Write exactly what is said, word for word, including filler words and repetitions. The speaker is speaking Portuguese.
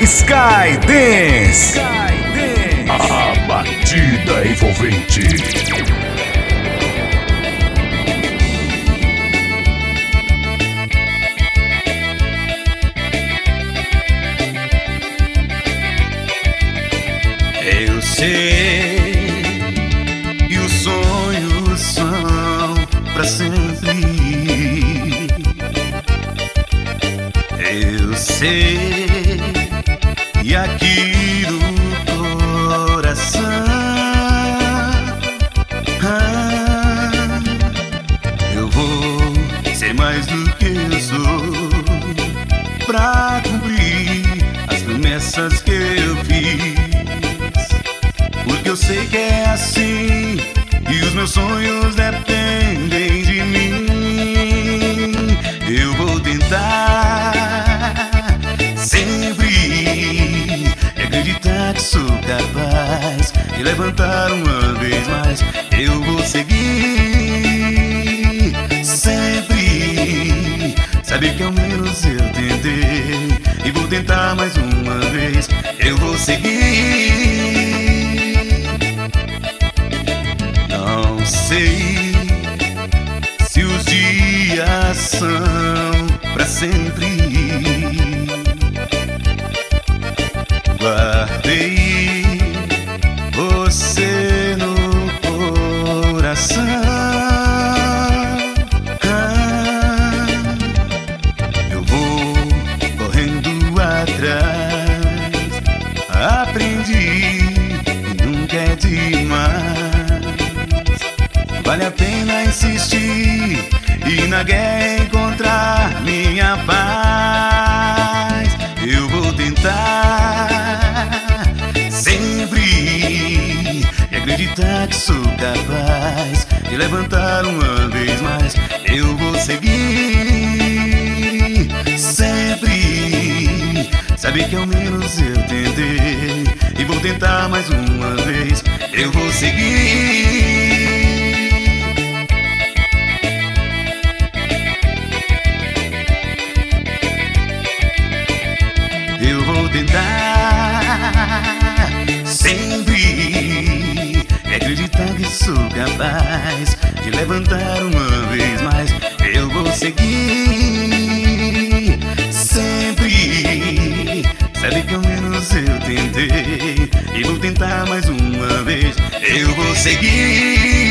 Sky Dance. A batida envolvente. Eu sei que os sonhos são pra sempre. Eu sei que aqui no coração ah, eu vou ser mais do que eu sou pra cumprir as promessas que eu fiz. Porque eu sei que é assim e os meus sonhos dependem de mim. Eu vou tentar sempre acreditar que sou capaz de levantar uma vez mais. Eu vou seguir sempre, saber que ao menos eu tentei e vou tentar mais uma vez. Eu vou seguir. Não sei se os dias são pra sempre. Guardei você no coração. Ah, eu vou correndo atrás. Aprendi que nunca é demais. Vale a pena insistir e na guerra encontrar minha paz. Eu vou tentar sempre e acreditar que sou capaz de levantar uma vez mais. Eu vou seguir sempre, saber que ao menos eu tentei e vou tentar mais uma vez. Eu vou seguir. Eu vou tentar sempre acreditar que sou capaz de levantar uma vez mais. Eu vou seguir sempre, sabe que ao menos eu tentei e vou tentar mais uma vez. Eu vou seguir.